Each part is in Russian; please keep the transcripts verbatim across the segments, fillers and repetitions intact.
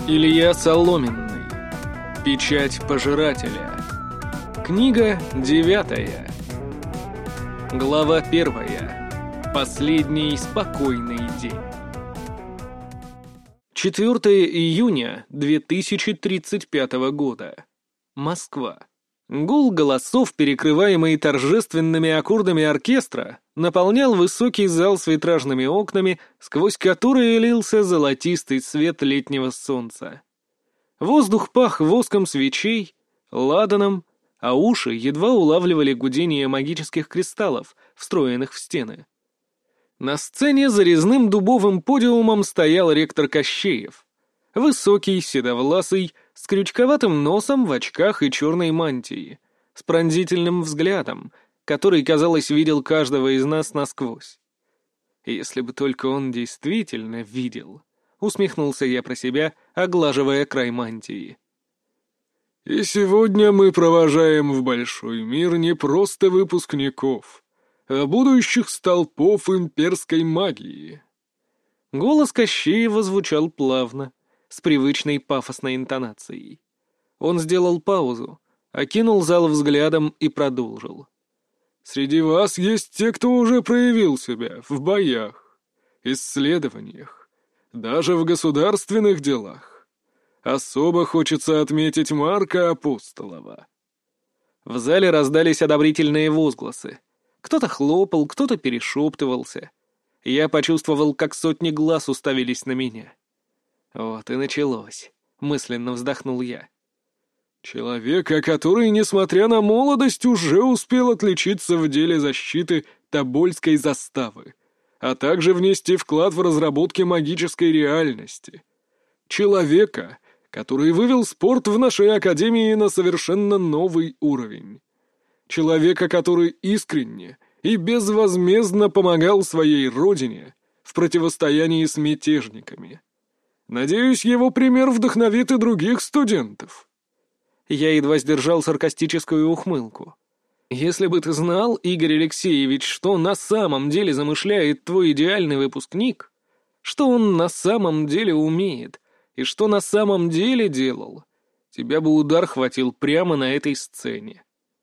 Илья Соломенный. Печать пожирателя. Книга девятая. Глава первая. Последний спокойный день. четвёртого июня две тысячи тридцать пятого года. Москва. Гул голосов, перекрываемый торжественными аккордами оркестра, наполнял высокий зал с витражными окнами, сквозь которые лился золотистый свет летнего солнца. Воздух пах воском свечей, ладаном, а уши едва улавливали гудение магических кристаллов, встроенных в стены. На сцене за резным дубовым подиумом стоял ректор Кощеев. Высокий, седовласый, с крючковатым носом, в очках и черной мантии, с пронзительным взглядом, который, казалось, видел каждого из нас насквозь. Если бы только он действительно видел, усмехнулся я про себя, оглаживая край мантии. И сегодня мы провожаем в большой мир не просто выпускников, а будущих столпов имперской магии. Голос Кощеева звучал плавно, с привычной пафосной интонацией. Он сделал паузу, окинул зал взглядом и продолжил. Среди вас есть те, кто уже проявил себя в боях, исследованиях, даже в государственных делах. Особо хочется отметить Марка Апостолова. В зале раздались одобрительные возгласы. Кто-то хлопал, кто-то перешептывался. Я почувствовал, как сотни глаз уставились на меня. Вот и началось, мысленно вздохнул я. Человека, который, несмотря на молодость, уже успел отличиться в деле защиты Тобольской заставы, а также внести вклад в разработки магической реальности. Человека, который вывел спорт в нашей академии на совершенно новый уровень. Человека, который искренне и безвозмездно помогал своей родине в противостоянии с мятежниками. Надеюсь, его пример вдохновит и других студентов. Я едва сдержал саркастическую ухмылку. Если бы ты знал, Игорь Алексеевич, что на самом деле замышляет твой идеальный выпускник, что он на самом деле умеет и что на самом деле делал, тебя бы удар хватил прямо на этой сцене.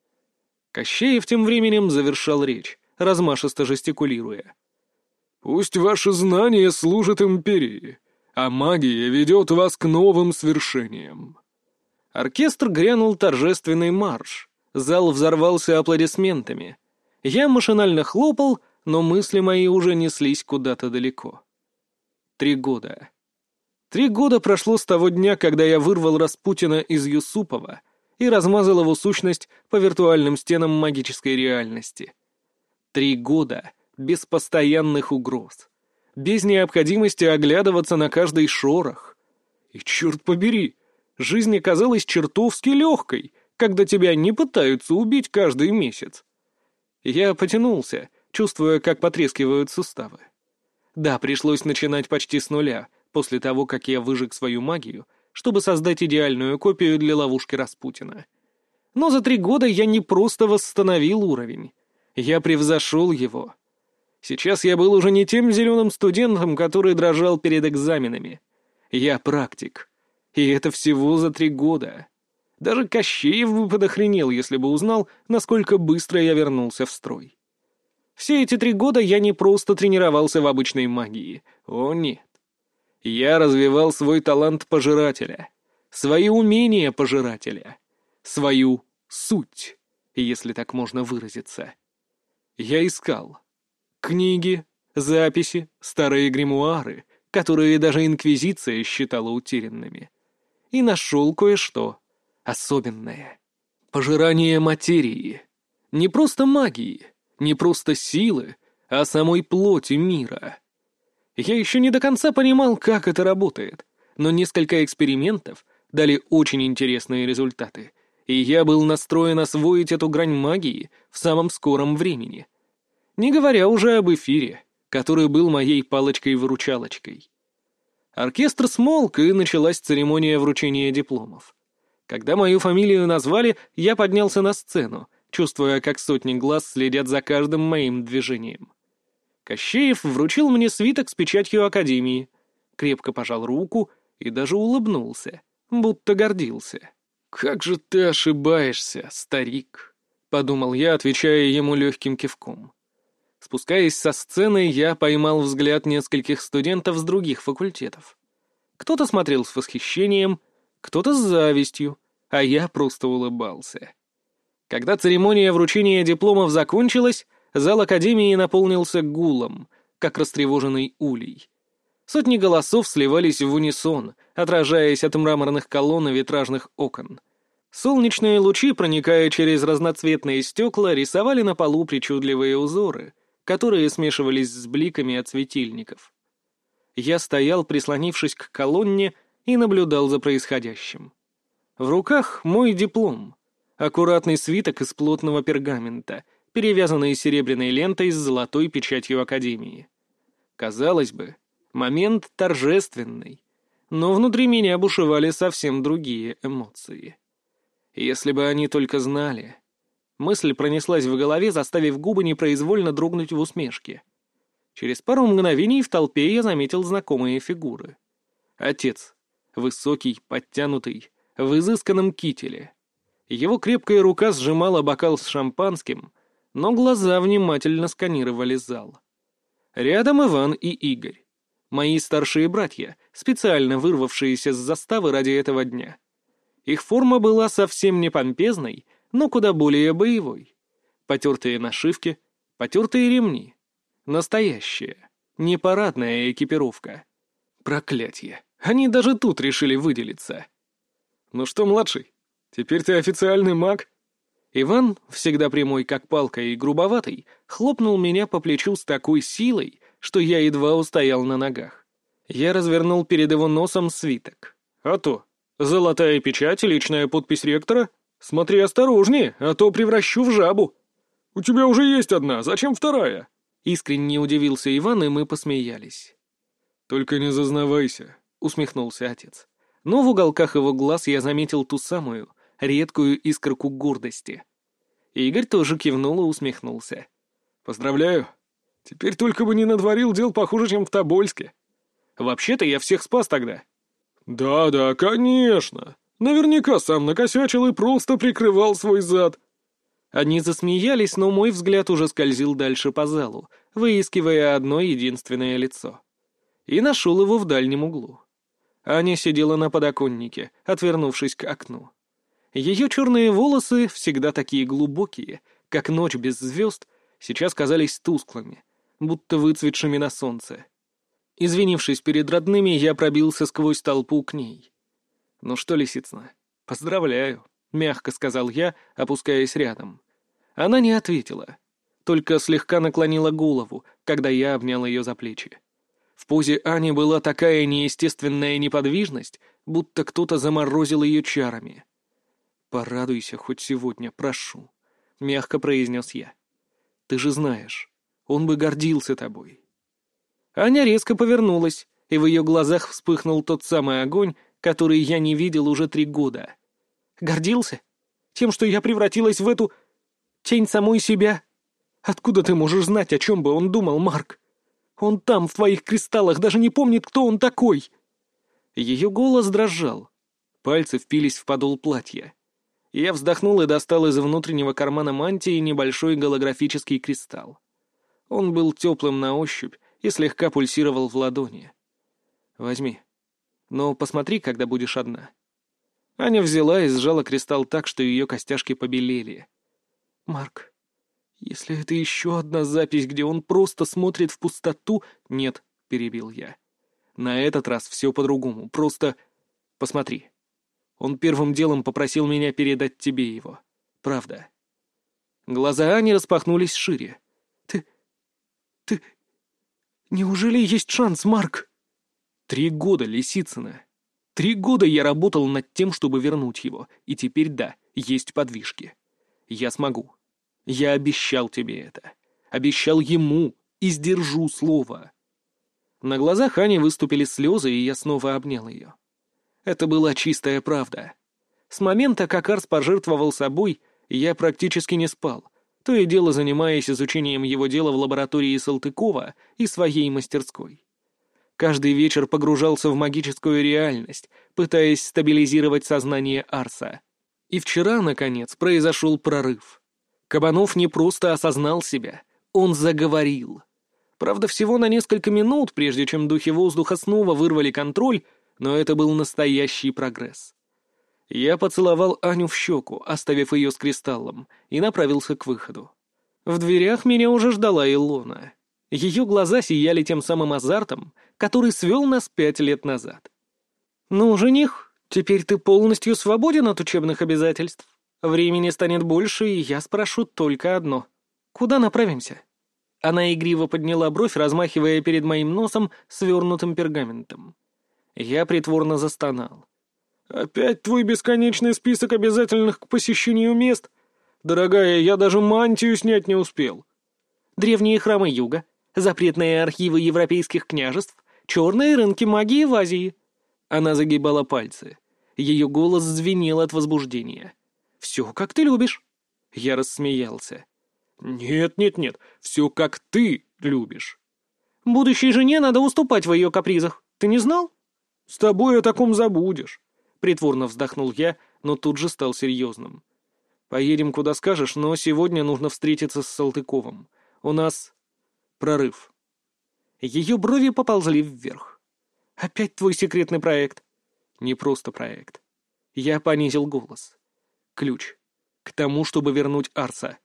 Кощеев тем временем завершал речь, размашисто жестикулируя. «Пусть ваши знания служат империи, а магия ведет вас к новым свершениям». Оркестр грянул торжественный марш. Зал взорвался аплодисментами. Я машинально хлопал, но мысли мои уже неслись куда-то далеко. Три года. Три года прошло с того дня, когда я вырвал Распутина из Юсупова и размазал его сущность по виртуальным стенам магической реальности. Три года без постоянных угроз, без необходимости оглядываться на каждый шорох. И, черт побери, жизнь оказалась чертовски легкой, когда тебя не пытаются убить каждый месяц. Я потянулся, чувствуя, как потрескивают суставы. Да, пришлось начинать почти с нуля, после того, как я выжег свою магию, чтобы создать идеальную копию для ловушки Распутина. Но за три года я не просто восстановил уровень, я превзошел его. Сейчас я был уже не тем зеленым студентом, который дрожал перед экзаменами. Я практик. И это всего за три года. Даже Кощеев бы подохренел, если бы узнал, насколько быстро я вернулся в строй. Все эти три года я не просто тренировался в обычной магии. О, нет. Я развивал свой талант пожирателя, свои умения пожирателя, свою суть, если так можно выразиться. Я искал книги, записи, старые гримуары, которые даже Инквизиция считала утерянными. И нашел кое-что особенное. Пожирание материи. Не просто магии, не просто силы, а самой плоти мира. Я еще не до конца понимал, как это работает, но несколько экспериментов дали очень интересные результаты, и я был настроен освоить эту грань магии в самом скором времени. Не говоря уже об эфире, который был моей палочкой-выручалочкой. Оркестр смолк, и началась церемония вручения дипломов. Когда мою фамилию назвали, я поднялся на сцену, чувствуя, как сотни глаз следят за каждым моим движением. Кощеев вручил мне свиток с печатью Академии, крепко пожал руку И даже улыбнулся, будто гордился. «Как же ты ошибаешься, старик», — подумал я, отвечая ему легким кивком. Спускаясь со сцены, я поймал взгляд нескольких студентов с других факультетов. Кто-то смотрел с восхищением, кто-то с завистью, а я просто улыбался. Когда церемония вручения дипломов закончилась, зал академии наполнился гулом, как растревоженный улей. Сотни голосов сливались в унисон, отражаясь от мраморных колонн и витражных окон. Солнечные лучи, проникая через разноцветные стекла, рисовали на полу причудливые узоры, которые смешивались с бликами от светильников. Я стоял, прислонившись к колонне, и наблюдал за происходящим. В руках мой диплом, аккуратный свиток из плотного пергамента, перевязанный серебряной лентой с золотой печатью академии. Казалось бы, момент торжественный, но внутри меня бушевали совсем другие эмоции. Если бы они только знали. Мысль пронеслась в голове, заставив губы непроизвольно дрогнуть в усмешке. Через пару мгновений в толпе я заметил знакомые фигуры. Отец, высокий, подтянутый, в изысканном кителе. Его крепкая рука сжимала бокал с шампанским, но глаза внимательно сканировали зал. Рядом Иван и Игорь. Мои старшие братья, специально вырвавшиеся с заставы ради этого дня. Их форма была совсем не помпезной, но куда более боевой. Потертые нашивки, потертые ремни. Настоящая, не парадная экипировка. Проклятье, они даже тут решили выделиться. «Ну что, младший, теперь ты официальный маг?» Иван, всегда прямой как палка и грубоватый, хлопнул меня по плечу с такой силой, что я едва устоял на ногах. Я развернул перед его носом свиток. «А то, золотая печать и личная подпись ректора? Смотри осторожнее, а то превращу в жабу». «У тебя уже есть одна, зачем вторая?» Искренне удивился Иван, и мы посмеялись. «Только не зазнавайся», — усмехнулся отец. Но в уголках его глаз я заметил ту самую, редкую искорку гордости. Игорь тоже кивнул и усмехнулся. «Поздравляю. Теперь только бы не натворил дел похуже, чем в Тобольске. Вообще-то я всех спас тогда». «Да-да, конечно. Наверняка сам накосячил и просто прикрывал свой зад». Они засмеялись, но мой взгляд уже скользил дальше по залу, выискивая одно единственное лицо. И нашел его в дальнем углу. Аня сидела на подоконнике, отвернувшись к окну. Ее черные волосы, всегда такие глубокие, как ночь без звезд, сейчас казались тусклыми, будто выцветшими на солнце. Извинившись перед родными, я пробился сквозь толпу к ней. «Ну что, Лисицына, поздравляю», — мягко сказал я, опускаясь рядом. Она не ответила, только слегка наклонила голову, когда я обнял ее за плечи. В позе Ани была такая неестественная неподвижность, будто кто-то заморозил ее чарами. «Порадуйся хоть сегодня, прошу», — мягко произнес я. «Ты же знаешь, он бы гордился тобой». Аня резко повернулась, и в ее глазах вспыхнул тот самый огонь, который я не видел уже три года. «Гордился? Тем, что я превратилась в эту... тень самой себя? Откуда ты можешь знать, о чем бы он думал, Марк? Он там, в твоих кристаллах, даже не помнит, кто он такой!» Ее голос дрожал. Пальцы впились в подол платья. Я вздохнул и достал из внутреннего кармана мантии небольшой голографический кристалл. Он был теплым на ощупь и слегка пульсировал в ладони. «Возьми. Но посмотри, когда будешь одна». Аня взяла и сжала кристалл так, что ее костяшки побелели. «Марк, если это еще одна запись, где он просто смотрит в пустоту...» «Нет», — перебил я. «На этот раз все по-другому. Просто посмотри. Он первым делом попросил меня передать тебе его. Правда». Глаза Ани распахнулись шире. «Ты... ты... неужели есть шанс, Марк?» «Три года, Лисицына. Три года я работал над тем, чтобы вернуть его, и теперь, да, есть подвижки. Я смогу. Я обещал тебе это. Обещал ему и сдержу слово». На глазах Ани выступили слезы, и я снова обнял ее. Это была чистая правда. С момента, как Арс пожертвовал собой, я практически не спал, то и дело занимаясь изучением его дела в лаборатории Салтыкова и своей мастерской. Каждый вечер погружался в магическую реальность, пытаясь стабилизировать сознание Арса. И вчера, наконец, произошел прорыв. Кабанов не просто осознал себя, он заговорил. Правда, всего на несколько минут, прежде чем духи воздуха снова вырвали контроль, но это был настоящий прогресс. Я поцеловал Аню в щеку, оставив ее с кристаллом, и направился к выходу. В дверях меня уже ждала Илона. Ее глаза сияли тем самым азартом, который свел нас пять лет назад. «Ну, жених, теперь ты полностью свободен от учебных обязательств. Времени станет больше, и я спрошу только одно. Куда направимся?» Она игриво подняла бровь, размахивая перед моим носом свернутым пергаментом. Я притворно застонал. «Опять твой бесконечный список обязательных к посещению мест? Дорогая, я даже мантию снять не успел». «Древние храмы Юга, запретные архивы европейских княжеств, черные рынки магии в Азии». Она загибала пальцы. Ее голос звенел от возбуждения. «Все, как ты любишь». Я рассмеялся. «Нет-нет-нет, все, как ты любишь». «Будущей жене надо уступать в ее капризах. Ты не знал?» «С тобой о таком забудешь». Притворно вздохнул я, но тут же стал серьезным. «Поедем, куда скажешь, но сегодня нужно встретиться с Салтыковым. У нас прорыв». Ее брови поползли вверх. «Опять твой секретный проект?» «Не просто проект». Я понизил голос. «Ключ. К тому, чтобы вернуть Арса».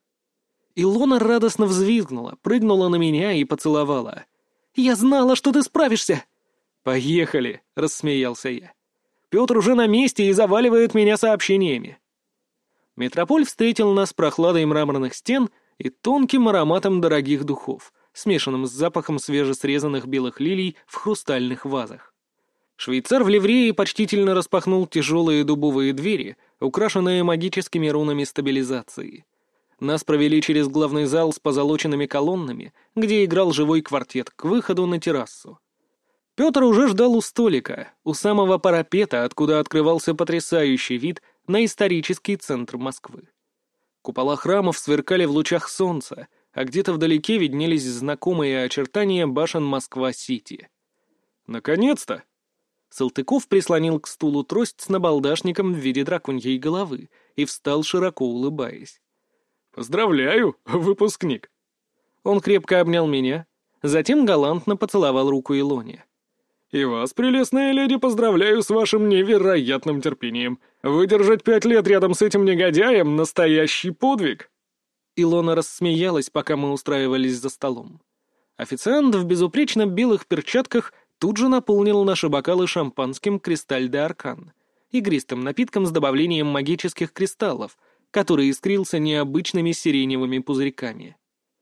Илона радостно взвизгнула, прыгнула на меня и поцеловала. «Я знала, что ты справишься!» «Поехали!» — рассмеялся я. «Петр уже на месте и заваливает меня сообщениями». Метрополь встретил нас прохладой мраморных стен и тонким ароматом дорогих духов, смешанным с запахом свежесрезанных белых лилий в хрустальных вазах. Швейцар в ливрее почтительно распахнул тяжелые дубовые двери, украшенные магическими рунами стабилизации. Нас провели через главный зал с позолоченными колоннами, где играл живой квартет, к выходу на террасу. Петр уже ждал у столика, у самого парапета, откуда открывался потрясающий вид на исторический центр Москвы. Купола храмов сверкали в лучах солнца, а где-то вдалеке виднелись знакомые очертания башен Москва-Сити. «Наконец-то!» Салтыков прислонил к стулу трость с набалдашником в виде драконьей головы и встал, широко улыбаясь. «Поздравляю, выпускник!» Он крепко обнял меня, затем галантно поцеловал руку Илоне. «И вас, прелестная леди, поздравляю с вашим невероятным терпением. Выдержать пять лет рядом с этим негодяем — настоящий подвиг!» Илона рассмеялась, пока мы устраивались за столом. Официант в безупречно белых перчатках тут же наполнил наши бокалы шампанским «Кристаль де Аркан», игристым напитком с добавлением магических кристаллов, который искрился необычными сиреневыми пузырьками.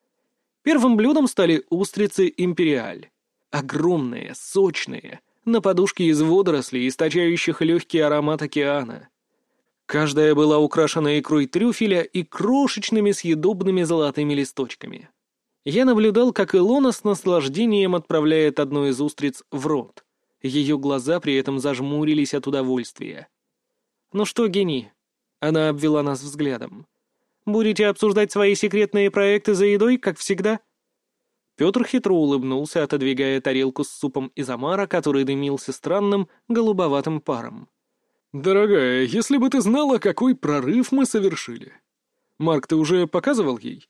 Первым блюдом стали устрицы «Империаль». Огромные, сочные, на подушке из водорослей, источающих легкий аромат океана. Каждая была украшена икрой трюфеля и крошечными съедобными золотыми листочками. Я наблюдал, как Илона с наслаждением отправляет одну из устриц в рот. Ее глаза при этом зажмурились от удовольствия. «Ну что, гений?» Она обвела нас взглядом. «Будете обсуждать свои секретные проекты за едой, как всегда?» Петр хитро улыбнулся, отодвигая тарелку с супом из омара, который дымился странным голубоватым паром. «Дорогая, если бы ты знала, какой прорыв мы совершили! Марк, ты уже показывал ей?»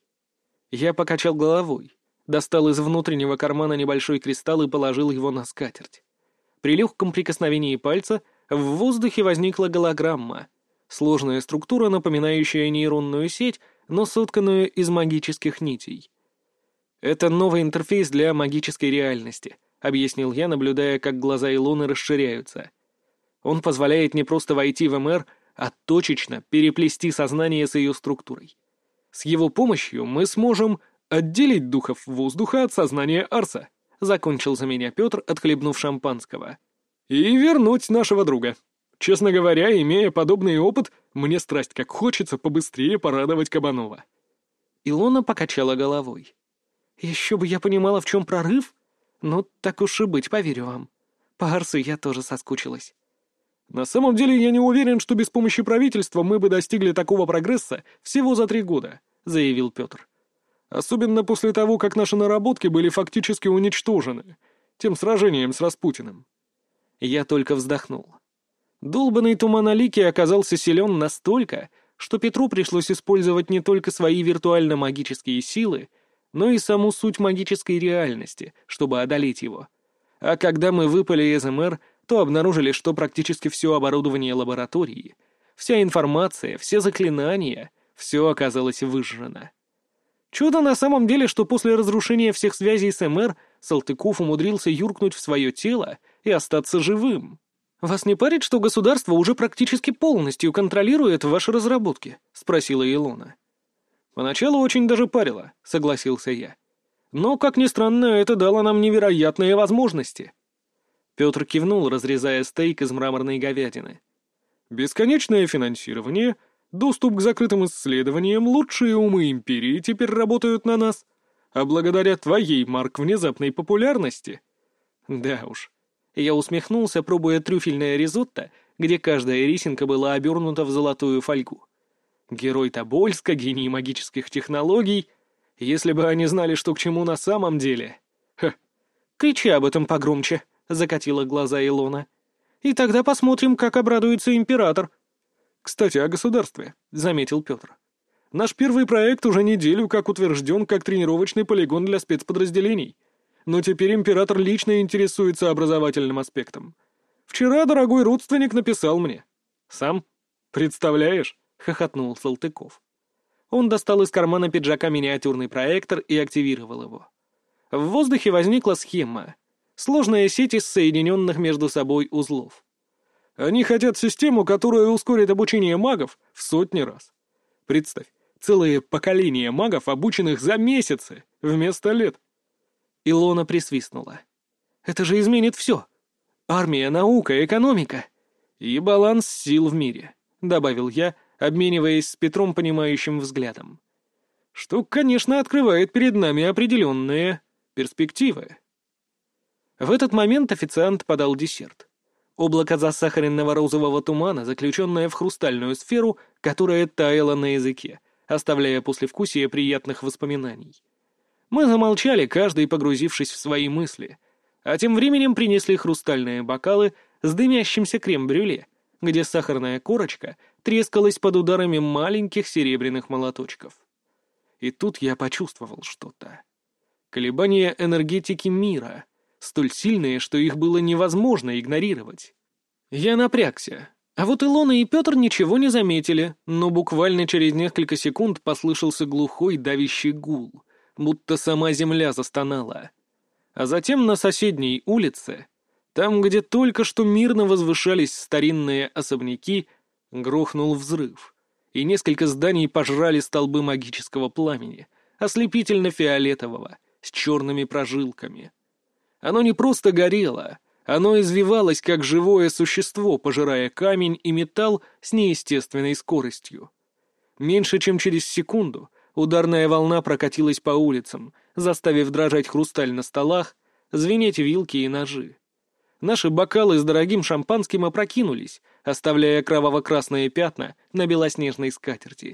Я покачал головой, достал из внутреннего кармана небольшой кристалл и положил его на скатерть. При легком прикосновении пальца в воздухе возникла голограмма, сложная структура, напоминающая нейронную сеть, но сотканную из магических нитей. «Это новый интерфейс для магической реальности», — объяснил я, наблюдая, как глаза Илоны расширяются. «Он позволяет не просто войти в эм эр, а точечно переплести сознание с ее структурой. С его помощью мы сможем отделить духов воздуха от сознания Арса», — закончил за меня Петр, отхлебнув шампанского. «И вернуть нашего друга. Честно говоря, имея подобный опыт, мне страсть как хочется побыстрее порадовать Кабанова». Илона покачала головой. «Еще бы я понимала, в чем прорыв? Ну, так уж и быть, поверю вам. По Арсу я тоже соскучилась». «На самом деле я не уверен, что без помощи правительства мы бы достигли такого прогресса всего за три года», — заявил Петр. «Особенно после того, как наши наработки были фактически уничтожены. Тем сражением с Распутиным. Я только вздохнул. Долбанный Туманоликий оказался силен настолько, что Петру пришлось использовать не только свои виртуально-магические силы, но и саму суть магической реальности, чтобы одолеть его. А когда мы выпали из МР, то обнаружили, что практически все оборудование лаборатории, вся информация, все заклинания, все оказалось выжжено. Чудо на самом деле, что после разрушения всех связей с МР Салтыков умудрился юркнуть в свое тело и остаться живым. «Вас не парит, что государство уже практически полностью контролирует ваши разработки?» — спросила Илона. «Поначалу очень даже парило», — согласился я. «Но, как ни странно, это дало нам невероятные возможности». Петр кивнул, разрезая стейк из мраморной говядины. «Бесконечное финансирование, доступ к закрытым исследованиям, лучшие умы империи теперь работают на нас. А благодаря твоей, Марк, внезапной популярности...» «Да уж». Я усмехнулся, пробуя трюфельное ризотто, где каждая рисинка была обернута в золотую фольгу. Герой Тобольска, гений магических технологий. Если бы они знали, что к чему на самом деле... Ха. «Кричи об этом погромче», — закатила глаза Илона. «И тогда посмотрим, как обрадуется император». «Кстати, о государстве», — заметил Петр. «Наш первый проект уже неделю как утвержден как тренировочный полигон для спецподразделений. Но теперь император лично интересуется образовательным аспектом. Вчера дорогой родственник написал мне. Сам? Представляешь?» — хохотнул Салтыков. Он достал из кармана пиджака миниатюрный проектор и активировал его. В воздухе возникла схема. Сложная сеть из соединенных между собой узлов. «Они хотят систему, которая ускорит обучение магов в сотни раз. Представь, целое поколение магов, обученных за месяцы, вместо лет». Илона присвистнула. «Это же изменит все. Армия, наука, экономика. И баланс сил в мире», — добавил я, обмениваясь с Петром понимающим взглядом. «Что, конечно, открывает перед нами определенные перспективы». В этот момент официант подал десерт. Облако засахаренного розового тумана, заключенное в хрустальную сферу, которая таяла на языке, оставляя послевкусие приятных воспоминаний. Мы замолчали, каждый погрузившись в свои мысли, а тем временем принесли хрустальные бокалы с дымящимся крем-брюле, где сахарная корочка трескалась под ударами маленьких серебряных молоточков. И тут я почувствовал что-то. Колебания энергетики мира, столь сильные, что их было невозможно игнорировать. Я напрягся, а вот Илона и Петр ничего не заметили, но буквально через несколько секунд послышался глухой давящий гул, будто сама земля застонала. А затем на соседней улице, там, где только что мирно возвышались старинные особняки, грохнул взрыв, и несколько зданий пожрали столбы магического пламени, ослепительно-фиолетового, с черными прожилками. Оно не просто горело, оно извивалось, как живое существо, пожирая камень и металл с неестественной скоростью. Меньше чем через секунду ударная волна прокатилась по улицам, заставив дрожать хрусталь на столах, звенеть вилки и ножи. Наши бокалы с дорогим шампанским опрокинулись, оставляя кроваво-красные пятна на белоснежной скатерти.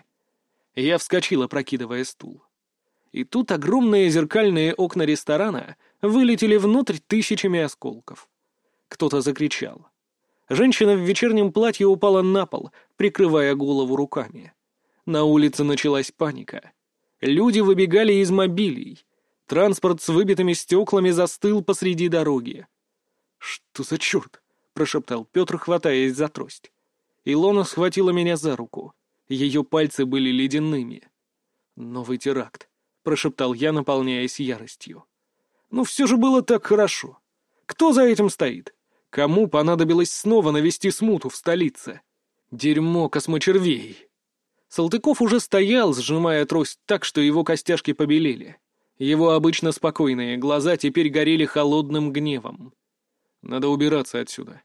Я вскочил, опрокидывая стул. И тут огромные зеркальные окна ресторана вылетели внутрь тысячами осколков. Кто-то закричал. Женщина в вечернем платье упала на пол, прикрывая голову руками. На улице началась паника. Люди выбегали из мобилей. Транспорт с выбитыми стеклами застыл посреди дороги. «Что за черт?» — прошептал Петр, хватаясь за трость. Илона схватила меня за руку. Ее пальцы были ледяными. «Новый теракт», — прошептал я, наполняясь яростью. «Ну все же было так хорошо. Кто за этим стоит? Кому понадобилось снова навести смуту в столице? Дерьмо космочервей!» Салтыков уже стоял, сжимая трость так, что его костяшки побелели. Его обычно спокойные глаза теперь горели холодным гневом. «Надо убираться отсюда».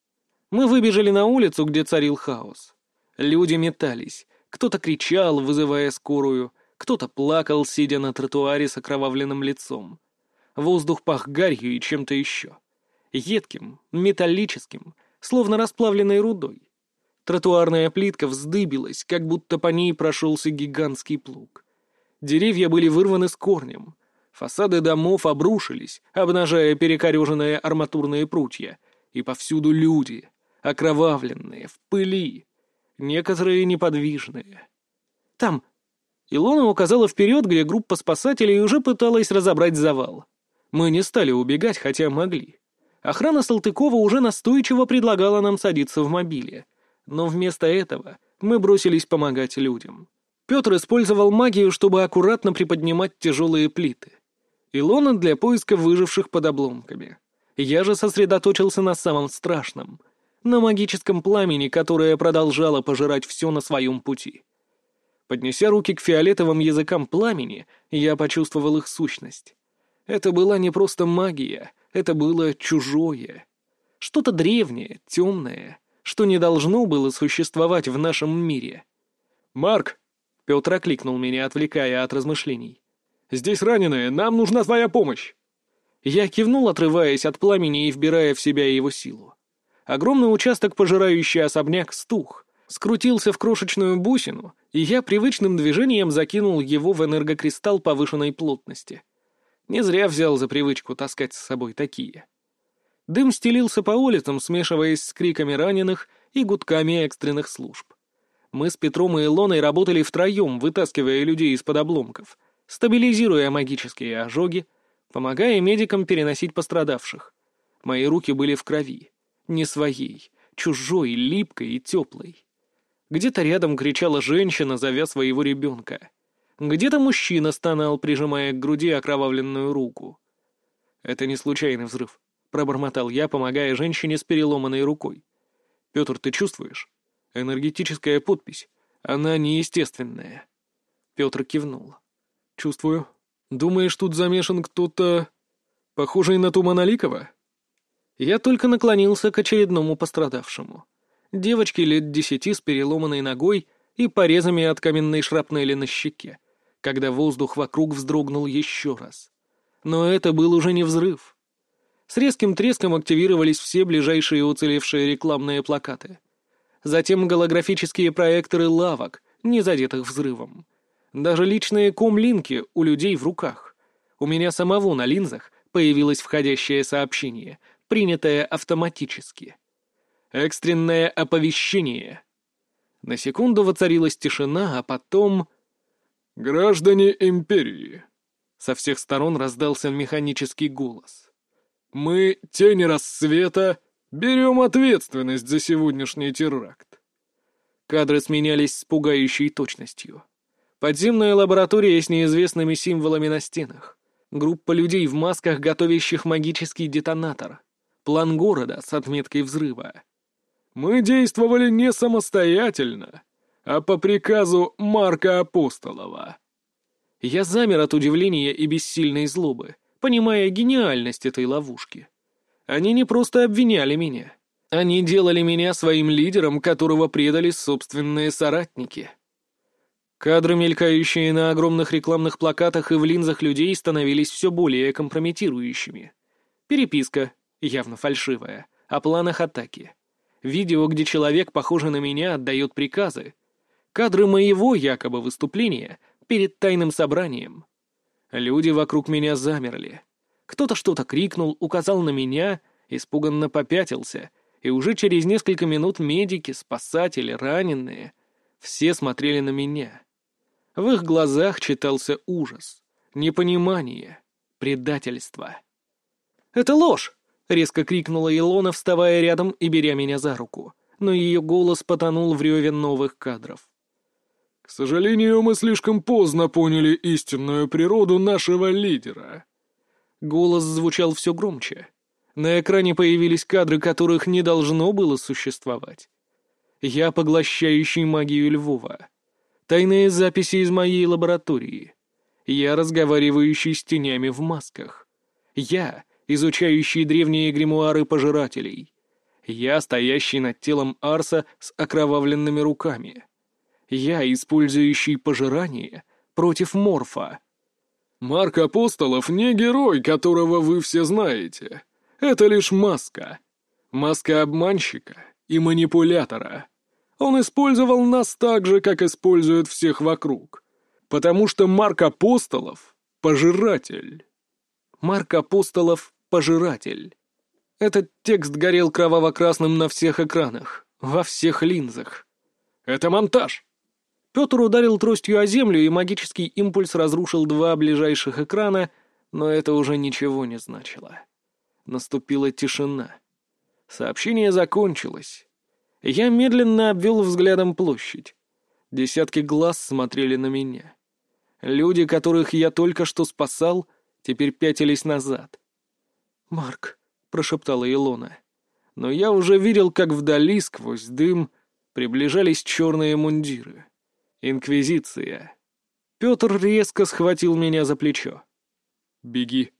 Мы выбежали на улицу, где царил хаос. Люди метались, кто-то кричал, вызывая скорую, кто-то плакал, сидя на тротуаре с окровавленным лицом. Воздух пах гарью и чем-то еще. Едким, металлическим, словно расплавленной рудой. Тротуарная плитка вздыбилась, как будто по ней прошелся гигантский плуг. Деревья были вырваны с корнем. Фасады домов обрушились, обнажая перекореженные арматурные прутья, и повсюду люди, окровавленные, в пыли, некоторые неподвижные. «Там!» Илона указала вперед, где группа спасателей уже пыталась разобрать завал. Мы не стали убегать, хотя могли. Охрана Салтыкова уже настойчиво предлагала нам садиться в мобиле, но вместо этого мы бросились помогать людям. Петр использовал магию, чтобы аккуратно приподнимать тяжелые плиты. Илона для поиска выживших под обломками. Я же сосредоточился на самом страшном — на магическом пламени, которое продолжало пожирать все на своем пути. Поднеся руки к фиолетовым языкам пламени, я почувствовал их сущность. Это была не просто магия, это было чужое. Что-то древнее, темное, что не должно было существовать в нашем мире. «Марк!» — Петр окликнул меня, отвлекая от размышлений. «Здесь раненые, нам нужна твоя помощь!» Я кивнул, отрываясь от пламени и вбирая в себя его силу. Огромный участок, пожирающий особняк, стух, скрутился в крошечную бусину, и я привычным движением закинул его в энергокристалл повышенной плотности. Не зря взял за привычку таскать с собой такие. Дым стелился по улицам, смешиваясь с криками раненых и гудками экстренных служб. Мы с Петром и Илоной работали втроем, вытаскивая людей из-под обломков, стабилизируя магические ожоги, помогая медикам переносить пострадавших. Мои руки были в крови. Не своей, чужой, липкой и теплой. Где-то рядом кричала женщина, зовя своего ребенка. Где-то мужчина стонал, прижимая к груди окровавленную руку. «Это не случайный взрыв», — пробормотал я, помогая женщине с переломанной рукой. «Петр, ты чувствуешь? Энергетическая подпись. Она неестественная». Петр кивнул. «Чувствую. Думаешь, тут замешан кто-то, похожий на Туманаликова?» Я только наклонился к очередному пострадавшему. Девочке лет десяти с переломанной ногой и порезами от каменной шрапнели на щеке, когда воздух вокруг вздрогнул еще раз. Но это был уже не взрыв. С резким треском активировались все ближайшие уцелевшие рекламные плакаты. Затем голографические проекторы лавок, не задетых взрывом. Даже личные комлинки у людей в руках. У меня самого на линзах появилось входящее сообщение, принятое автоматически. Экстренное оповещение. На секунду воцарилась тишина, а потом... «Граждане империи!» Со всех сторон раздался механический голос. «Мы, тени рассвета, берем ответственность за сегодняшний теракт». Кадры сменялись с пугающей точностью. Подземная лаборатория с неизвестными символами на стенах. Группа людей в масках, готовящих магический детонатор. План города с отметкой взрыва. «Мы действовали не самостоятельно, а по приказу Марка Апостолова». Я замер от удивления и бессильной злобы, понимая гениальность этой ловушки. Они не просто обвиняли меня. Они делали меня своим лидером, которого предали собственные соратники. Кадры, мелькающие на огромных рекламных плакатах и в линзах людей, становились все более компрометирующими. Переписка, явно фальшивая, о планах атаки. Видео, где человек, похожий на меня, отдает приказы. Кадры моего якобы выступления перед тайным собранием. Люди вокруг меня замерли. Кто-то что-то крикнул, указал на меня, испуганно попятился, и уже через несколько минут медики, спасатели, раненые — все смотрели на меня. В их глазах читался ужас, непонимание, предательство. «Это ложь!» — резко крикнула Илона, вставая рядом и беря меня за руку, но ее голос потонул в реве новых кадров. «К сожалению, мы слишком поздно поняли истинную природу нашего лидера». Голос звучал все громче. На экране появились кадры, которых не должно было существовать. Я, поглощающий магию Львова. Тайные записи из моей лаборатории. Я, разговаривающий с тенями в масках. Я, изучающий древние гримуары пожирателей. Я, стоящий над телом Арса с окровавленными руками. Я, использующий пожирание против Морфа. «Марк Апостолов не герой, которого вы все знаете. Это лишь маска. Маска обманщика и манипулятора. Он использовал нас так же, как использует всех вокруг. Потому что Марк Апостолов Пожиратель. Марк Апостолов «Пожиратель». Этот текст горел кроваво-красным на всех экранах, во всех линзах. «Это монтаж!» Петр ударил тростью о землю, и магический импульс разрушил два ближайших экрана, но это уже ничего не значило. Наступила тишина. Сообщение закончилось. Я медленно обвел взглядом площадь. Десятки глаз смотрели на меня. Люди, которых я только что спасал, теперь пятились назад. «Марк», — прошептала Илона. Но я уже видел, как вдали, сквозь дым, приближались черные мундиры. Инквизиция. Петр резко схватил меня за плечо. «Беги»,